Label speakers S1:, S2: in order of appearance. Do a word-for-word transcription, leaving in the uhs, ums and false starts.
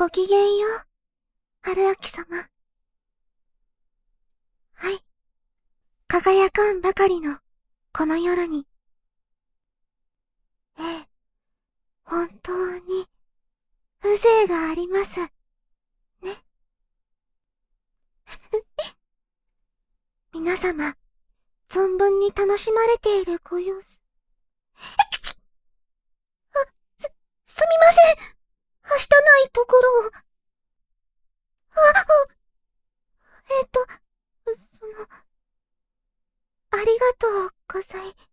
S1: ごきげんよう、春秋様。はい。輝かんばかりの、この夜に。ええ、本当に、風情があります。ね。皆様、存分に楽しまれているご様子。えくちあ、す、すみません。はしたないところを。あ、あ、えっと、その、ありがとうござい